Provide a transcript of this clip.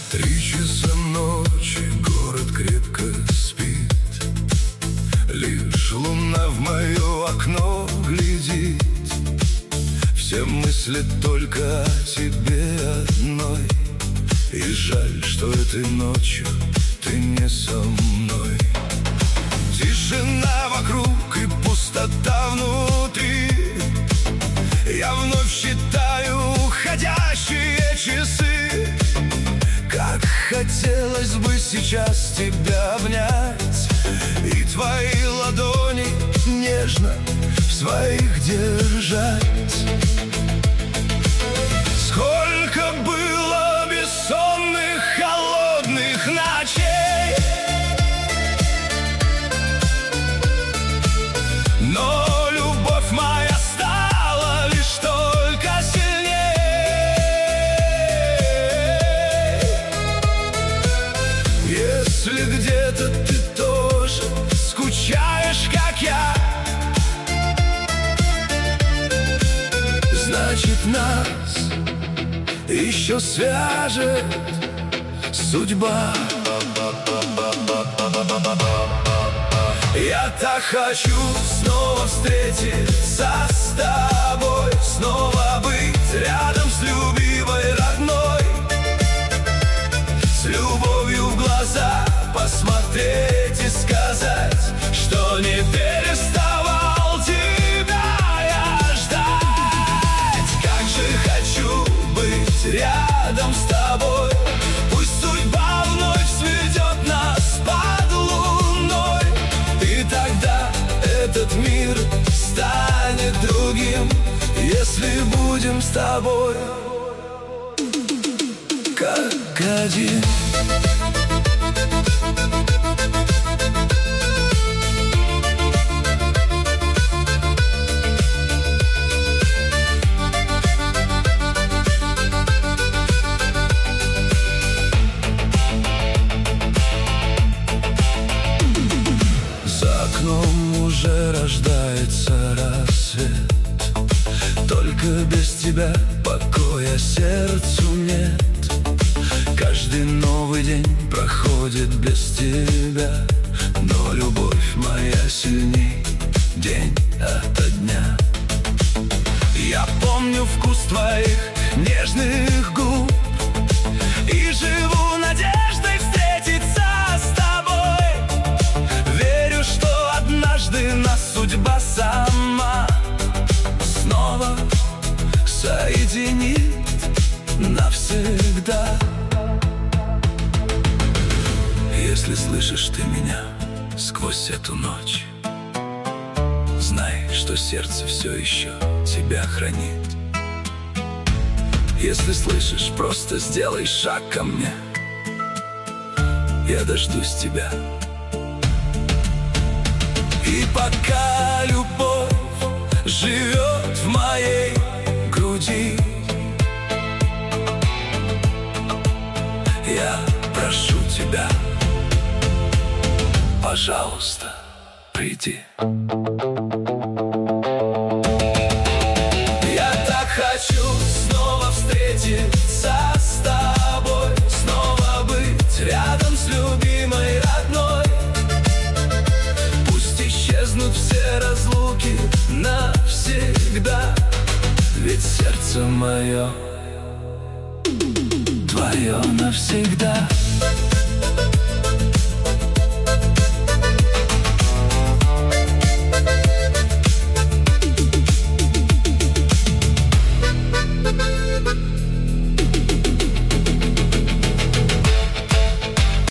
3 часа ночи, город крепко спит. Лишь луна в мое окно глядит. Все мысли только о тебе одной. И жаль, что этой ночью ты не со мной. Тишина вокруг и пустота внутри. Я вновь считаю уходящие часы. Как хотелось бы сейчас тебя обнять и твои ладони нежно в своих держать. Сколько было бессонных, холодных ночей, но любовь моя стала лишь только сильней. Если где-то ты тоже скучаешь, как я, значит, нас еще свяжет судьба. Я так хочу снова встретиться с тобой, снова быть рядом с любимой, родной, с любовью в глаза посмотреть и сказать, что не переставал тебя я ждать. Как же хочу быть рядом с тобой. Пусть судьба вновь сведет нас под луной, и тогда этот мир станет другим, если будем с тобой как один. Уже рождается рассвет. Только без тебя покоя сердцу нет. Каждый новый день проходит без тебя, но любовь моя сильней день ото дня. Я помню вкус твоих нежных губ и живу надеждой встретиться с тобой. Верю, что однажды нас судьба сама снова соединит навсегда. Если слышишь ты меня сквозь эту ночь, знай, что сердце все еще тебя хранит. Если слышишь, просто сделай шаг ко мне. Я дождусь тебя. И пока любовь живет в моей груди, я прошу тебя, пожалуйста, приди. Я так хочу снова встретиться с тобой, снова быть рядом с любимой, родной. Пусть исчезнут все разлуки навсегда, ведь сердце мое твое навсегда.